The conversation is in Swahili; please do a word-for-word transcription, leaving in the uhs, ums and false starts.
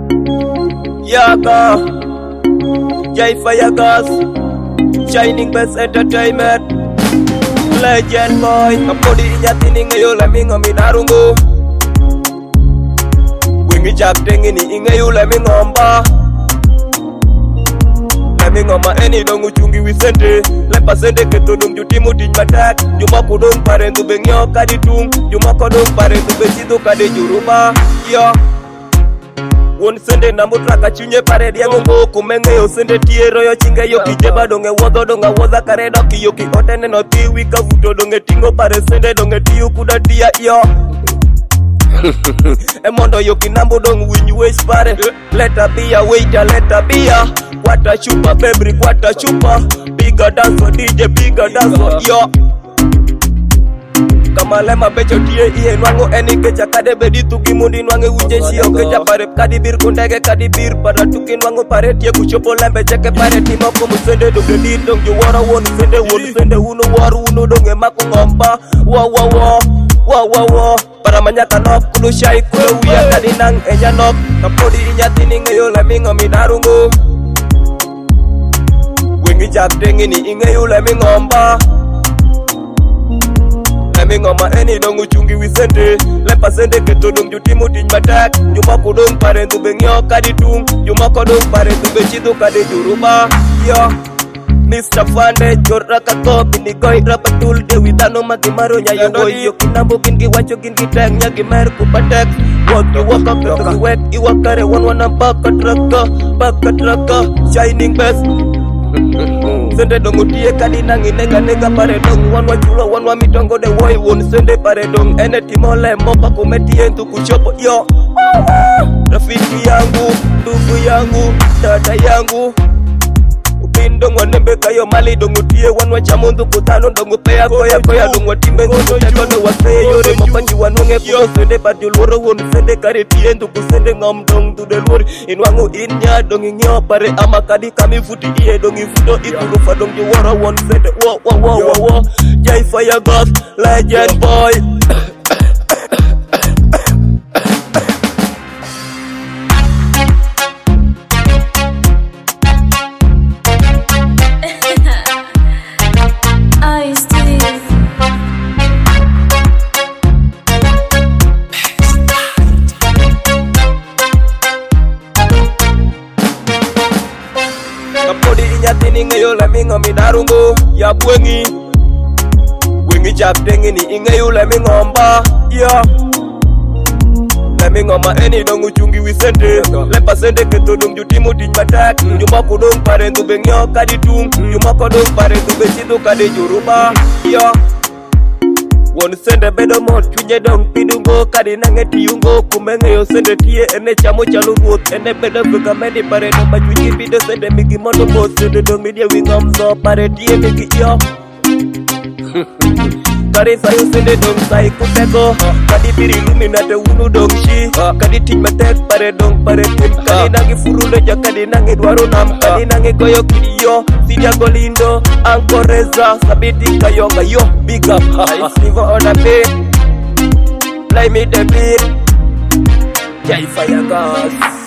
Yaga, Jai Fire Gas, Shining Best Entertainment, Legend Boy, Kapodi Inyatini ngayo lamingo minarungo, Wingi Chapting ini ingayo lamingomba, Lamingoma eni dongu chungi wisende, Lepa sende ketodong jutimu tinmatak, Jumako dong parentu bengyo kaditung, Jumako dong parentu besito kade juruba, yo. Won sende nambu traka chunye pare diango mo kumenge yo sende tiero yo chinge yo kijeba donge wodo donga woda kare doki yo ki otene no tiwi ka vuto donge tingo pare sende donge tiu kuda tia yo Emondo yo kinambu dong winyu wesh pare Leta bia waiter leta bia Kwata chupa bebri kwata chupa Bigger dance for D J bigger dance for yo Kama lema becho tie iye nwango eni kecha kade bedi tuki mundi nwange uje shio kecha pare kadi bir kundege kadi bir para tuki nwango pare tie kuchopo lembe cheke pare timo kumu sende donge di dong juwara wonu sende wonu sende unu waru unu donge maku ngomba wa wa wa wa wa wa para manyaka nok kulu shai kulu wia kadi nang enya nok kapodi inyatini ngayo lemingo minarungu Wingi Chapting ini ingayo lemingomba Lamingoma eni dongu chungi wisende Lepa sende ketodong jutimu tinmatak Jumako dong parentu bengyo kaditung Jumako dong parentu bechitu kade juruba Yo Mister Fande jorra kako bini koi rapatul dewi tano magimaro nyayo boy yo kinambo kingi wacho kingi tag nyagi mer kupatek Wak you walk up to the wet iwakare one one and baka traka baka traka shining best Sende dongo tie kadi nangi nega nega pare dong Wan wa chulo wan wa mitongo de woi won sende pare dong Ene timole mopa kumetie ntu kuchopo yo Rafiki yangu, ndugu yangu, dada yangu Upindong wanembe kayo mali dongo tie wan wa chamundu kutano dongo pea koya koya dongo timbe ngono chakono waseye yore mopanji wanonge kuko sende pati ulworo won sende kare tie ntu kusende ngom dong tu del wori Inwangu inya dongi ngyo pare ama kadi kami futi iye dongi futo ikuru fa dongi wara won sende wo wo wo wo wo Jai Fire Gas, Legend Boy Kapodi inyatini ngayo lamingo minarungo ya bwengi Wingi Chapting ini ingayo lamingomba ya Lamingoma eni dongu chungi wisende Lepa sende ketodong jutimu tinmatak Jumako dong parentu bengyo kaditung Jumako dong parentu bechitu kade juruba ya Won sende bedo mo chunye dong pidungo kadi nange tiyungo kumenge yo sende tie ene chamo chalu ruot ene bedo buka medi pare dong bachunyi bido sende migi mono mo sende dong media wingomzo pare tie migi yo Kari sayo sende dong sai kupeko Kadi biri luminate unu dong shi Kadi tinmatek pare dong pare tim Kadi nangi furule ja kadi nangi dwaro nam Kadi nangi goyo kidiyo Sidia golindo Ankoreza Sabiti kayo kayo Big up I Sivo on the beat Play me the beat Jai Fire Gas